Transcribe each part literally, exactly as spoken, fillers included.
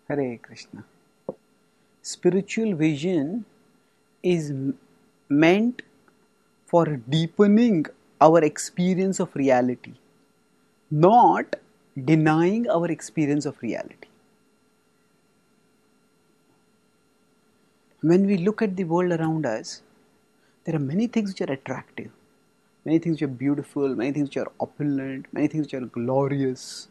Hare Krishna. Spiritual vision is m- meant for deepening our experience of reality, not denying our experience of reality. When we look at the world around us, there are many things which are attractive, many things which are beautiful, many things which are opulent, many things which are glorious.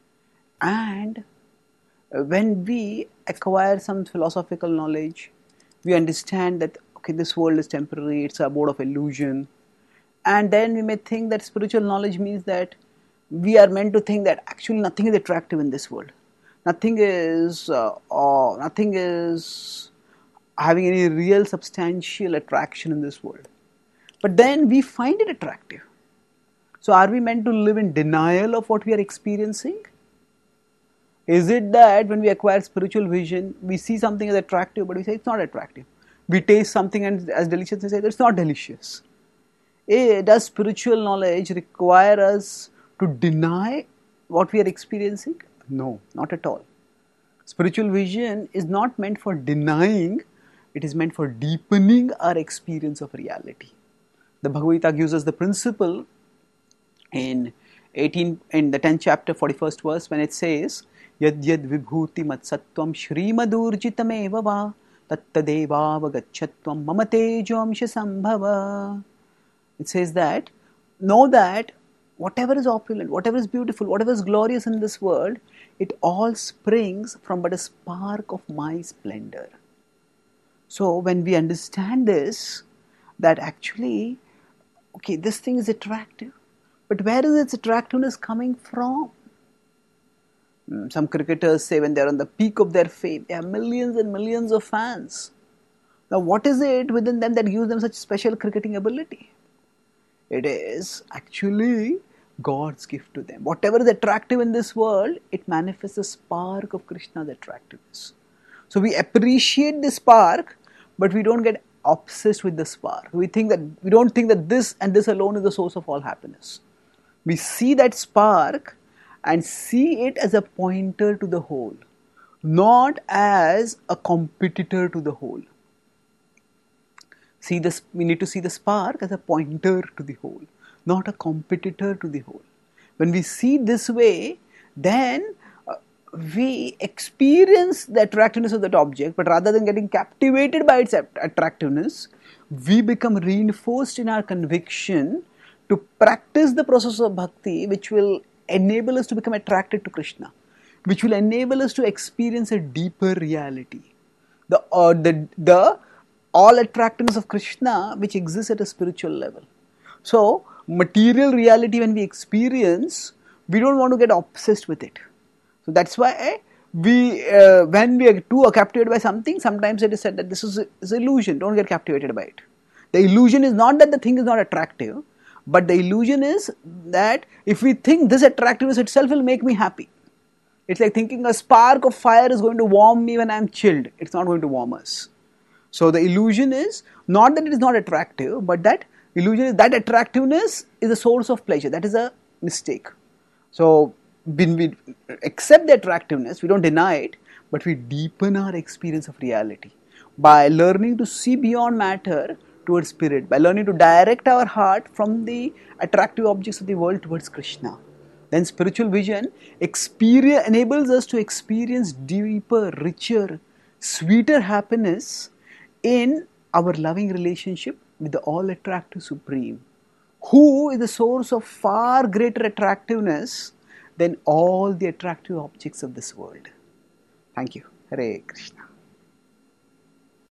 And when we acquire some philosophical knowledge, we understand that okay, this world is temporary, it's a abode of illusion, and then we may think that spiritual knowledge means that we are meant to think that actually nothing is attractive in this world, nothing is, uh, or nothing is having any real substantial attraction in this world. But then we find it attractive. So, are we meant to live in denial of what we are experiencing? Is it that when we acquire spiritual vision, we see something as attractive, but we say it's not attractive? We taste something and as delicious, we say it's not delicious. A, does spiritual knowledge require us to deny what we are experiencing? No, not at all. Spiritual vision is not meant for denying, it is meant for deepening our experience of reality. The Bhagavad Gita gives us the principle in eighteen in the tenth chapter, forty-first verse, when it says, Yad yad vibhuti mat sattvam shrimadurjitameva va tattadevavagachatvam mamatejamsha sambhava. It says that, know that whatever is opulent, whatever is beautiful, whatever is glorious in this world, it all springs from but a spark of my splendor. So when we understand this, that actually, okay, this thing is attractive, but where is its attractiveness coming from? Some cricketers say when they are on the peak of their fame, they have millions and millions of fans. Now what is it within them that gives them such special cricketing ability? It is actually God's gift to them. Whatever is attractive in this world, it manifests a spark of Krishna's attractiveness. So we appreciate the spark, but we don't get obsessed with the spark. We think that we don't think that this and this alone is the source of all happiness. We see that spark and see it as a pointer to the whole, not as a competitor to the whole. See this, we need to see the spark as a pointer to the whole, not a competitor to the whole. When we see this way, then uh, we experience the attractiveness of that object, but rather than getting captivated by its attractiveness, we become reinforced in our conviction to practice the process of bhakti, which will enable us to become attracted to Krishna, which will enable us to experience a deeper reality. The, uh, the, the all attractiveness of Krishna which exists at a spiritual level. So, material reality when we experience, we don't want to get obsessed with it. So that's why we, uh, when we are too captivated by something, sometimes it is said that this is, is illusion, don't get captivated by it. The illusion is not that the thing is not attractive, but the illusion is that if we think this attractiveness itself will make me happy. It's like thinking a spark of fire is going to warm me when I am chilled. It's not going to warm us. So the illusion is not that it is not attractive, but that illusion is that attractiveness is a source of pleasure. That is a mistake. So when we accept the attractiveness, we don't deny it, but we deepen our experience of reality by learning to see beyond matter towards spirit, by learning to direct our heart from the attractive objects of the world towards Krishna. Then spiritual vision experience, enables us to experience deeper, richer, sweeter happiness in our loving relationship with the all-attractive Supreme, who is the source of far greater attractiveness than all the attractive objects of this world. Thank you. Hare Krishna.